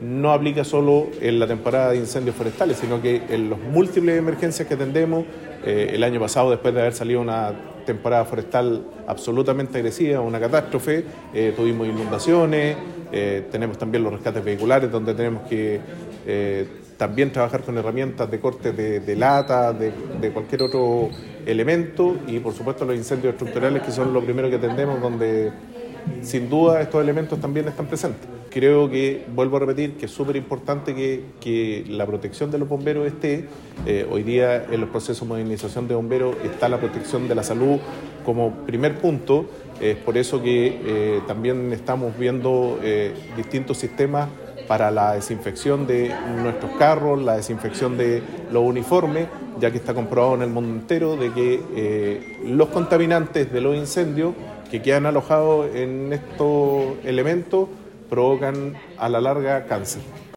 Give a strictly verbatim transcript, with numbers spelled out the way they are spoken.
no aplica solo en la temporada de incendios forestales, sino que en las múltiples emergencias que atendemos. Eh, el año pasado, después de haber salido una temporada forestal absolutamente agresiva, una catástrofe, eh, tuvimos inundaciones, eh, tenemos también los rescates vehiculares, donde tenemos que eh, también trabajar con herramientas de corte de, de lata, de, de cualquier otro elemento, y por supuesto los incendios estructurales, que son lo primero que atendemos, donde sin duda estos elementos también están presentes. Creo que, vuelvo a repetir, que es súper importante que, que la protección de los bomberos esté. Eh, hoy día en los procesos de modernización de bomberos está la protección de la salud como primer punto. Es por eso que eh, también estamos viendo eh, distintos sistemas para la desinfección de nuestros carros, la desinfección de los uniformes, ya que está comprobado en el mundo entero de que eh, los contaminantes de los incendios que quedan alojados en estos elementos provocan a la larga cáncer.